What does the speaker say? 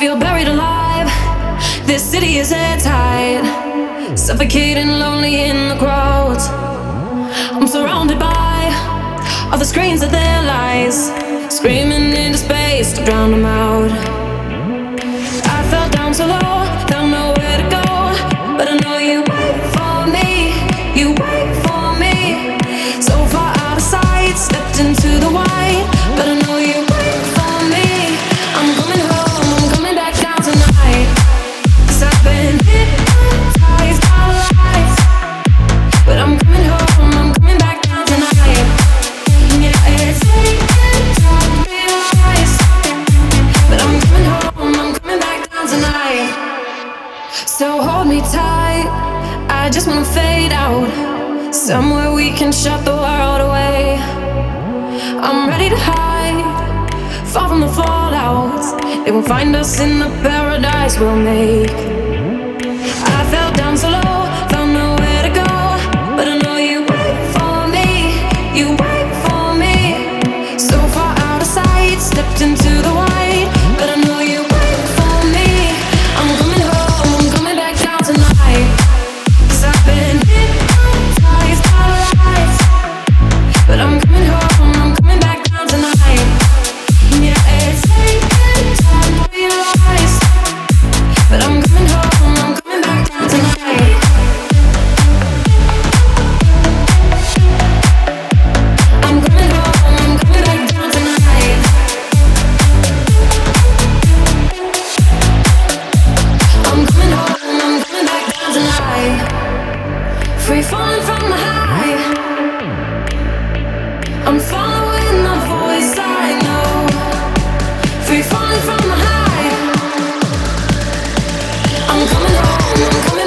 feel buried alive. This city is airtight, suffocating, lonely in the crowds. I'm surrounded by all the screens of their lies, screaming into space to drown them out. I fell down so low, don't know where to go, but I know you wait for me, you wait for me. So far out of sight, stepped into the white, but I know you wait for me. I'm coming home, I'm coming back down tonight, 'cause I've been hypnotized by life. But I'm coming home, I'm coming back down tonight. Yeah, it's taking time to realize, but I'm coming home, I'm coming back down tonight. So hold me tight, I just wanna fade out, somewhere we can shut the world away. I'm ready to hide, far from the fallout. They won't find us in the paradise we'll make. I fell down so low, found nowhere to go, but I know you wait for me, you wait for me. So far out of sight, stepped into the white, but I know you wait for me. I'm coming home, I'm coming back down tonight, 'cause I've been hypnotized by life. But I'm coming home, I'm coming back down tonight. Yeah, it's taking time to realize, but I'm coming home, I'm coming back down tonight. I'm coming home, I'm coming back down tonight. I'm coming home, I'm coming back down tonight. Free falling from the high, I'm following the voice I know. Free falling from the high, I'm coming home, I'm coming